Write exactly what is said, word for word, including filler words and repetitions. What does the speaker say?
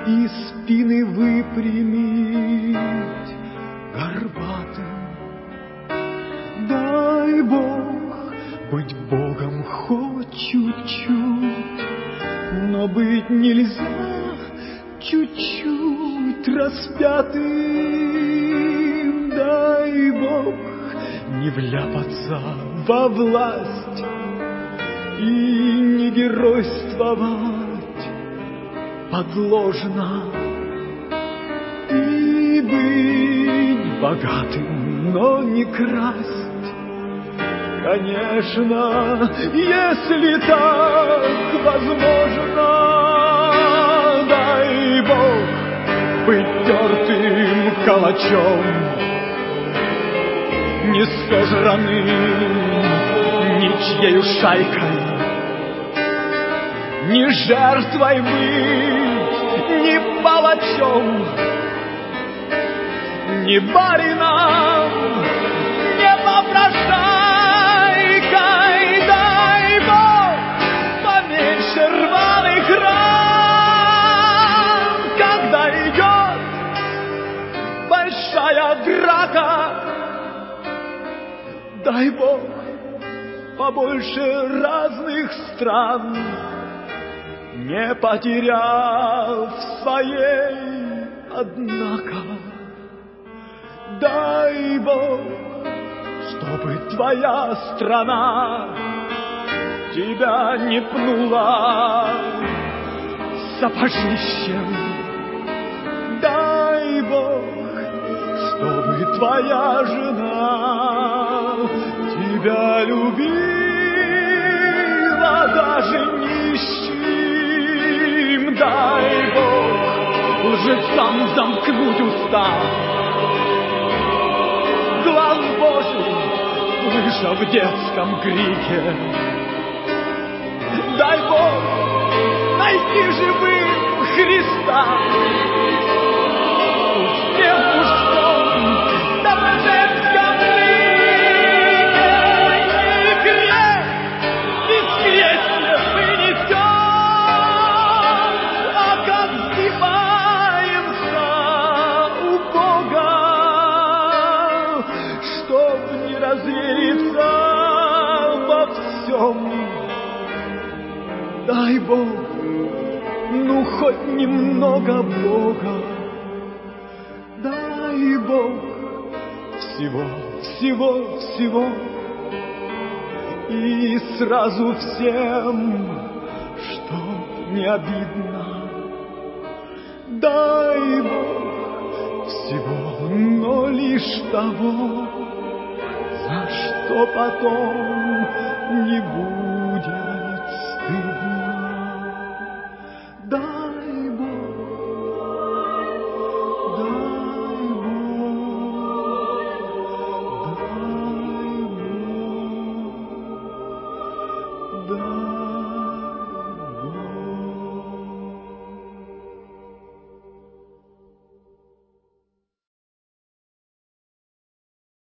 и спины выпрямить горбатым. Дай Бог быть Богом хоть чуть-чуть, но быть нельзя чуть-чуть распятым. Дай Бог не вляпаться во власть и не геройствовать подложно, и быть богатым, но не красть. Конечно, если так возможно, дай Бог быть тертым калачом, не сожранным ничьею шайкой, не жертвой быть, не палачом, не барином, не попрошайкой. Дай Бог поменьше рваных ран, когда идет большая драка. Дай Бог побольше разных стран, не потеряв своей, однако. Дай Бог, чтобы твоя страна тебя не пнула сапожищем. Дай Бог, чтобы твоя жена тебя любила даже нищим. Дай Бог лжецам замкнуть уста, глаз Божий слыша в детском крике. Дай Бог найти живым Христа всем мужском, да в женском лике. И грех бескрестие принесет, а как сдеваемся у Бога, чтоб не развериться во всем. Дай Бог, ну хоть немного Бога. Дай Бог всего, всего, всего, и сразу всем, чтоб не обидно. Дай Бог всего, но лишь того, за что потом не будет стыдно. Дай Бог, дай Бог, дай Бог, дай